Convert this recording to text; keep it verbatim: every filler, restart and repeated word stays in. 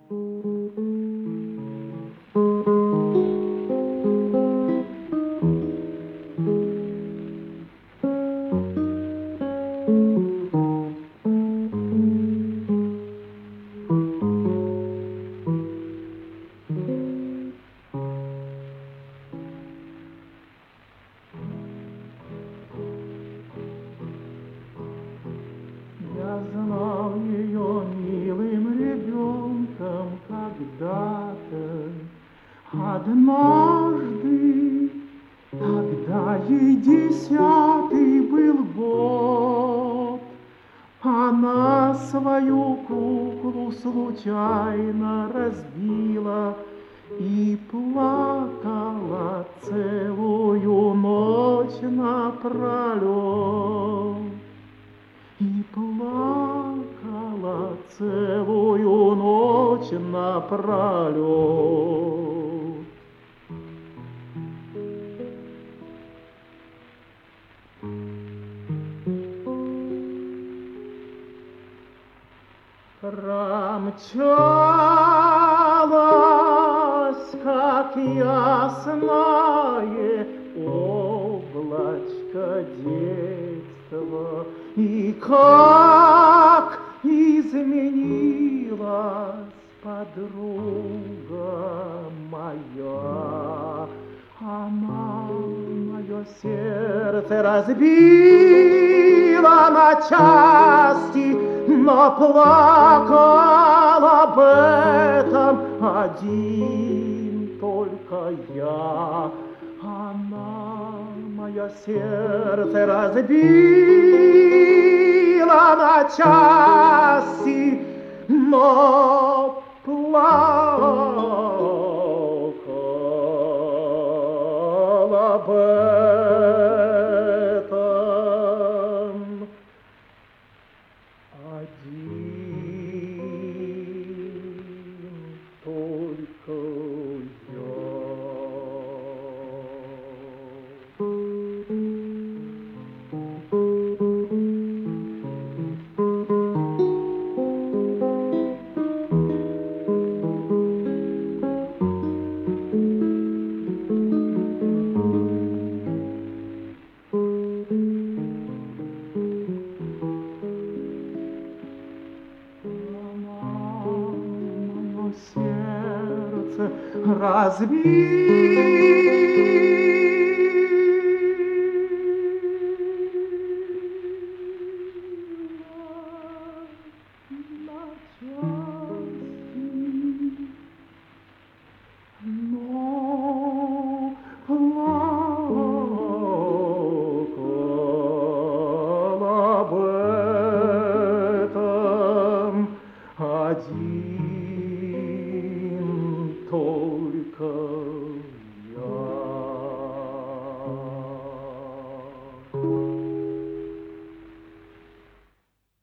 Я знал ее милым ребенком когда-то, однажды, когда ей десятый был год, она свою куклу случайно разбила и плакала целую ночь напролет. И плакала целую ночь напролет. Промчалась, как ясное облачко детства, и как изменилась подруга моя. Она мое сердце разбила на части, но плакал об этом один только я. Она мое сердце разбила на части, но плакал об этом один только я. Сердце разбила